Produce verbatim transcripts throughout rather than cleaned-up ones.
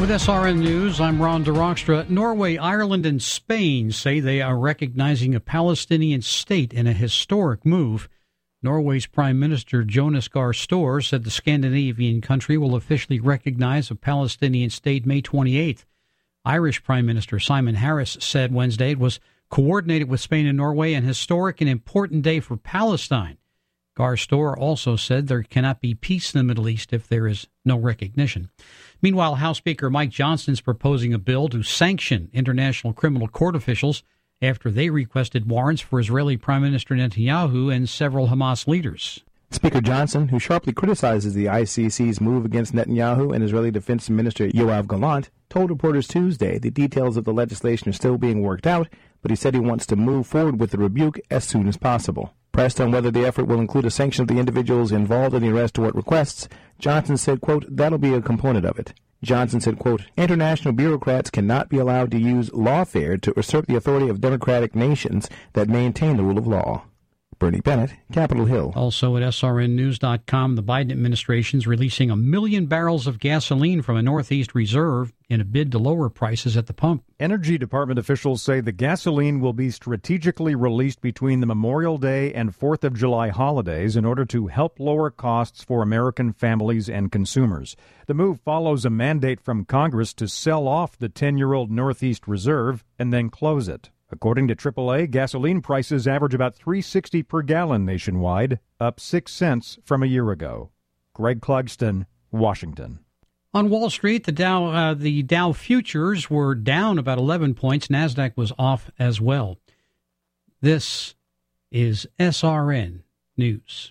With S R N News, I'm Ron DeRockstra. Norway, Ireland, and Spain say they are recognizing a Palestinian state in a historic move. Norway's Prime Minister Jonas Gahr Store said the Scandinavian country will officially recognize a Palestinian state May twenty-eighth. Irish Prime Minister Simon Harris said Wednesday it was coordinated with Spain and Norway, an historic and important day for Palestine. Gahr Store also said there cannot be peace in the Middle East if there is no recognition. Meanwhile, House Speaker Mike Johnson is proposing a bill to sanction International Criminal Court officials after they requested warrants for Israeli Prime Minister Netanyahu and several Hamas leaders. Speaker Johnson, who sharply criticizes the I C C's move against Netanyahu and Israeli Defense Minister Yoav Gallant, told reporters Tuesday the details of the legislation are still being worked out, but he said he wants to move forward with the rebuke as soon as possible. Pressed on whether the effort will include a sanction of the individuals involved in the arrest or what requests, Johnson said, quote, that'll be a component of it. Johnson said, quote, international bureaucrats cannot be allowed to use lawfare to usurp the authority of democratic nations that maintain the rule of law. Bernie Bennett, Capitol Hill. Also at S R N news dot com, the Biden administration is releasing a million barrels of gasoline from a Northeast reserve in a bid to lower prices at the pump. Energy Department officials say the gasoline will be strategically released between the Memorial Day and fourth of July holidays in order to help lower costs for American families and consumers. The move follows a mandate from Congress to sell off the ten-year-old Northeast Reserve and then close it. According to triple A, gasoline prices average about three dollars and sixty cents per gallon nationwide, up six cents from a year ago. Greg Clugston, Washington. On Wall Street, the Dow uh, the Dow futures were down about eleven points. NASDAQ was off as well. This is S R N News.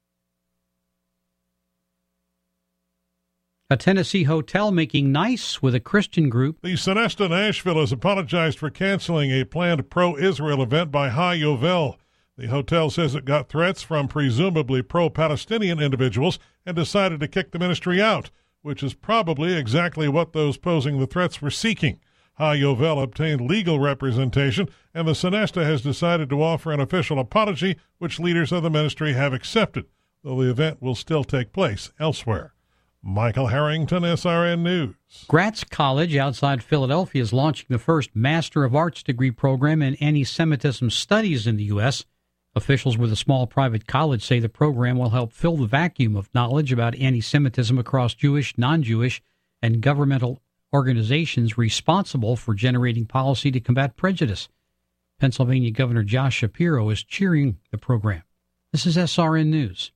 A Tennessee hotel making nice with a Christian group. The Sonesta Nashville has apologized for canceling a planned pro-Israel event by High Yovel. The hotel says it got threats from presumably pro-Palestinian individuals and decided to kick the ministry out, which is probably exactly what those posing the threats were seeking. High Yovel obtained legal representation, and the Sonesta has decided to offer an official apology, which leaders of the ministry have accepted, though the event will still take place elsewhere. Michael Harrington, S R N News. Gratz College outside Philadelphia is launching the first Master of Arts degree program in anti-Semitism studies in the U S Officials with a small private college say the program will help fill the vacuum of knowledge about anti-Semitism across Jewish, non-Jewish, and governmental organizations responsible for generating policy to combat prejudice. Pennsylvania Governor Josh Shapiro is cheering the program. This is S R N News.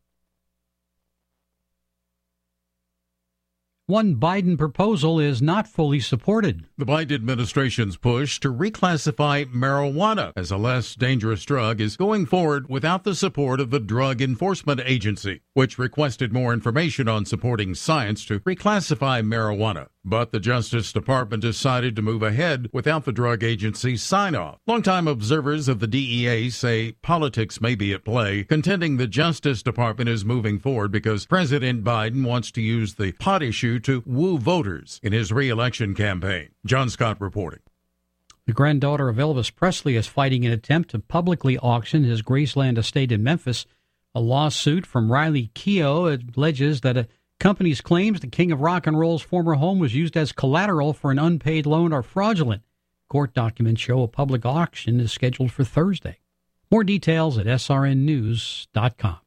One Biden proposal is not fully supported. The Biden administration's push to reclassify marijuana as a less dangerous drug is going forward without the support of the Drug Enforcement Agency, which requested more information on supporting science to reclassify marijuana. But the Justice Department decided to move ahead without the drug agency's sign-off. Longtime observers of the D E A say politics may be at play, contending the Justice Department is moving forward because President Biden wants to use the pot issue to woo voters in his re-election campaign. John Scott reporting. The granddaughter of Elvis Presley is fighting an attempt to publicly auction his Graceland estate in Memphis. A lawsuit from Riley Keough alleges that a company's claims the King of Rock and Roll's former home was used as collateral for an unpaid loan are fraudulent. Court documents show a public auction is scheduled for Thursday. More details at S R N news dot com.